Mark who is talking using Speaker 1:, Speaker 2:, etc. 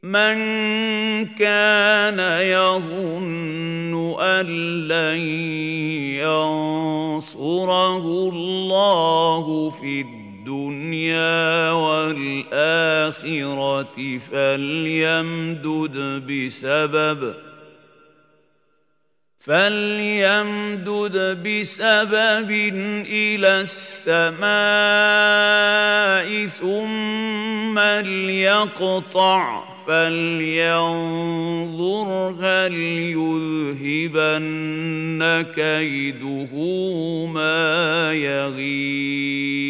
Speaker 1: من كان يظن أن لن ينصره الله في الدنيا والآخرة فليمدد بسبب إلى السماء ثم ليقطع فلينظر هل يذهبن كيده ما يغيظ